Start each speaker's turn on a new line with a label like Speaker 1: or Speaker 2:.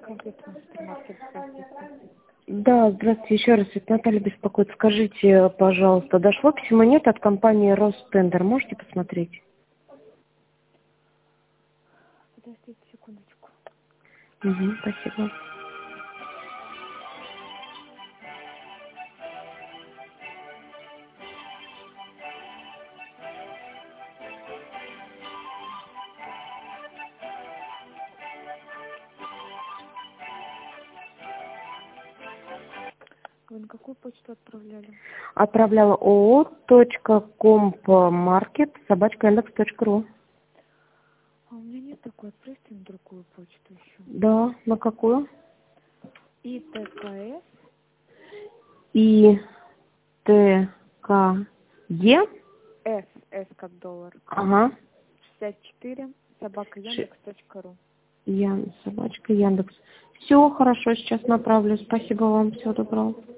Speaker 1: Компьютерный супермаркет, здравствуйте.
Speaker 2: Да, здравствуйте, еще раз, это Наталья беспокоит. Скажите, пожалуйста, дошло письмо нет от компании Ростендер, можете посмотреть?
Speaker 1: Подождите секундочку.
Speaker 2: Угу, спасибо.
Speaker 1: Вы на какую почту отправляли?
Speaker 2: Отправляла oo.compmarket@yandex.ru.
Speaker 1: А у меня нет такой, отправьте на другую почту еще.
Speaker 2: Да, на какую?
Speaker 1: ИТКС,
Speaker 2: ИТКЕ.
Speaker 1: С как доллар,
Speaker 2: Ага.
Speaker 1: 64, @yandex.ru.
Speaker 2: Собачка Яндекс. Все, хорошо, сейчас направлю. Спасибо вам, всего доброго.